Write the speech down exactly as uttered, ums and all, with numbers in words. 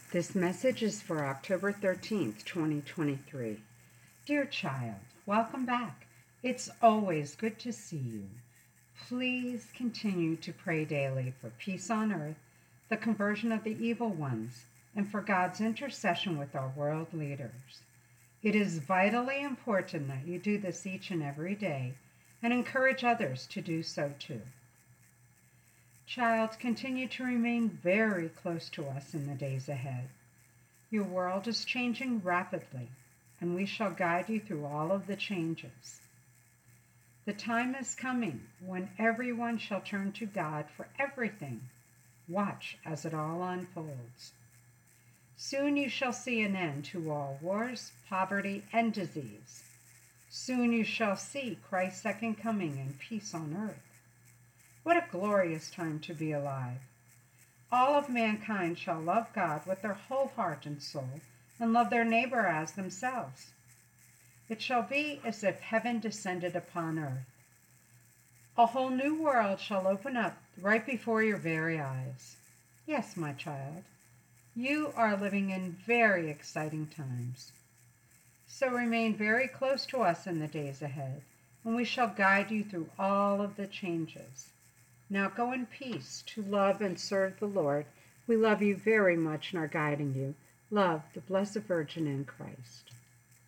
This message is for October thirteenth, twenty twenty-three. Dear child, welcome back. It's always good to see you. Please continue to pray daily for peace on earth, the conversion of the evil ones, and for God's intercession with our world leaders. It is vitally important that you do this each and every day and encourage others to do so too. Child, continue to remain very close to us in the days ahead. Your world is changing rapidly, and we shall guide you through all of the changes. The time is coming when everyone shall turn to God for everything. Watch as it all unfolds. Soon you shall see an end to all wars, poverty, and disease. Soon you shall see Christ's second coming and peace on earth. What a glorious time to be alive. All of mankind shall love God with their whole heart and soul and love their neighbor as themselves. It shall be as if heaven descended upon earth. A whole new world shall open up right before your very eyes. Yes, my child, you are living in very exciting times. So remain very close to us in the days ahead, and we shall guide you through all of the changes. Now go in peace to love and serve the Lord. We love you very much and are guiding you. Love, the Blessed Virgin in Christ.